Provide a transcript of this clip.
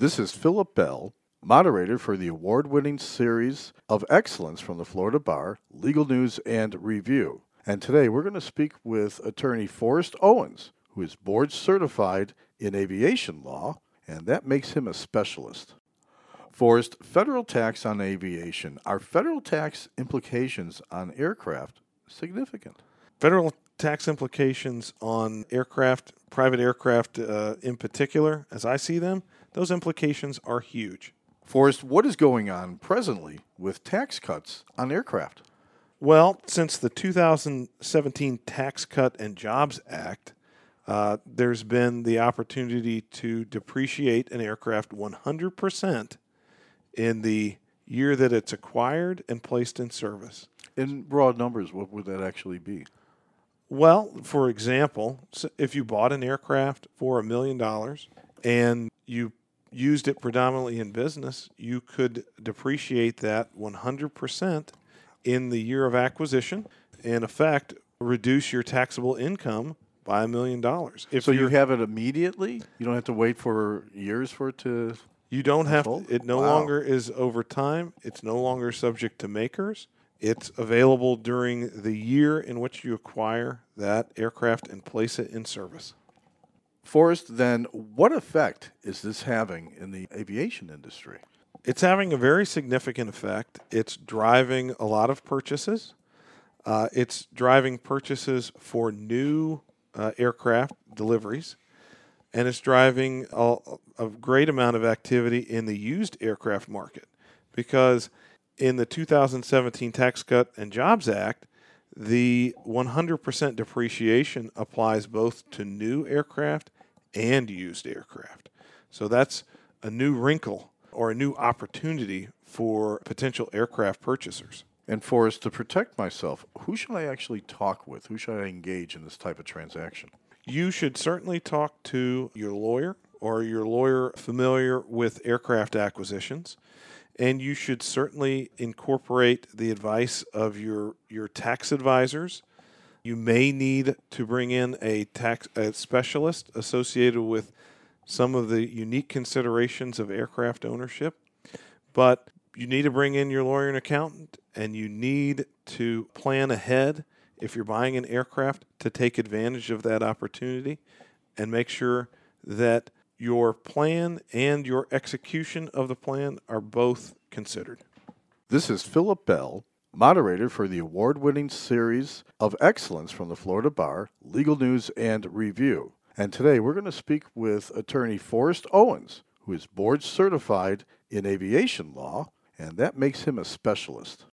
This is Philip Bell, moderator for the award-winning series of excellence from the Florida Bar, Legal News and Review. And today we're going to speak with attorney Forrest Owens, who is board certified in aviation law, and that makes him a specialist. Forrest, federal tax on aviation. Are federal tax implications on aircraft significant? Federal tax implications on aircraft, private aircraft in particular, as I see them, those implications are huge. Forrest, what is going on presently with tax cuts on aircraft? Well, since the 2017 Tax Cut and Jobs Act, there's been the opportunity to depreciate an aircraft 100% in the year that it's acquired and placed in service. In broad numbers, what would that actually be? Well, for example, if you bought an aircraft for $1 million and you used it predominantly in business, you could depreciate that 100% in the year of acquisition, in effect, reduce your taxable income by $1 million. So you have it immediately? You don't have to wait for years for it to... You don't have to, unfold? it no Wow. longer is over time. It's no longer subject to makers. It's available during the year in which you acquire that aircraft and place it in service. Forrest, then what effect is this having in the aviation industry? It's having a very significant effect. It's driving a lot of purchases. It's driving purchases for new aircraft deliveries. And it's driving a great amount of activity in the used aircraft market, because in the 2017 Tax Cut and Jobs Act, the 100% depreciation applies both to new aircraft and used aircraft. So that's a new wrinkle or a new opportunity for potential aircraft purchasers. And Forrest, to protect myself, who should I actually talk with? Who should I engage in this type of transaction? You should certainly talk to your lawyer or your lawyer familiar with aircraft acquisitions. And you should certainly incorporate the advice of your tax advisors. You may need to bring in a specialist associated with some of the unique considerations of aircraft ownership. But you need to bring in your lawyer and accountant, and you need to plan ahead if you're buying an aircraft to take advantage of that opportunity and make sure that your plan and your execution of the plan are both considered. This is Philip Bell, moderator for the award-winning series of excellence from the Florida Bar, Legal News and Review. And today we're going to speak with attorney Forrest Owens, who is board certified in aviation law, and that makes him a specialist.